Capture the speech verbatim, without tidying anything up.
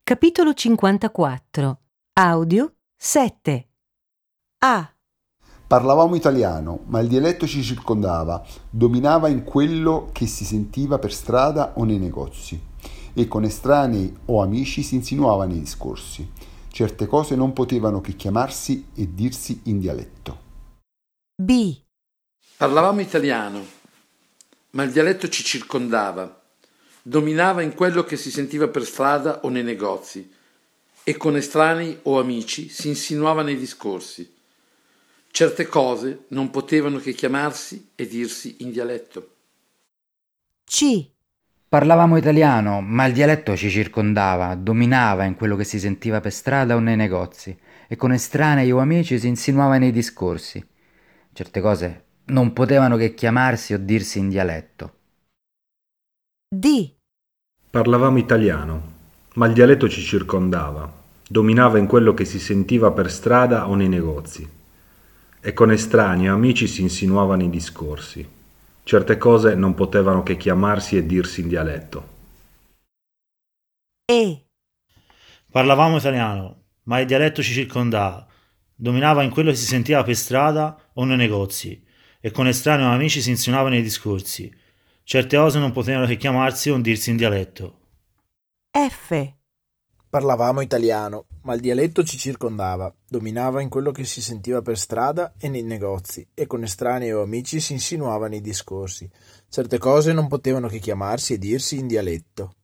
Capitolo cinquantaquattro. Audio sette. A. Parlavamo italiano, ma il dialetto ci circondava, dominava in quello che si sentiva per strada o nei negozi, e con estranei o amici si insinuava nei discorsi. Certe cose non potevano che chiamarsi e dirsi in dialetto. B. Parlavamo italiano, ma il dialetto ci circondava, dominava in quello che si sentiva per strada o nei negozi, e con estranei o amici si insinuava nei discorsi. Certe cose non potevano che chiamarsi e dirsi in dialetto. C. Parlavamo italiano, ma il dialetto ci circondava, dominava in quello che si sentiva per strada o nei negozi, e con estranei o amici si insinuava nei discorsi. Certe cose non potevano che chiamarsi o dirsi in dialetto. D. Parlavamo italiano, ma il dialetto ci circondava, dominava in quello che si sentiva per strada o nei negozi, e con estranei o amici si insinuava nei discorsi. Certe cose non potevano che chiamarsi e dirsi in dialetto. E. Parlavamo italiano, ma il dialetto ci circondava, dominava in quello che si sentiva per strada o nei negozi, e con estranei o amici si insinuava nei discorsi. Certe cose non potevano che chiamarsi o dirsi in dialetto. F. Parlavamo italiano, ma il dialetto ci circondava, dominava in quello che si sentiva per strada e nei negozi, e con estranei o amici si insinuava nei discorsi. Certe cose non potevano che chiamarsi e dirsi in dialetto.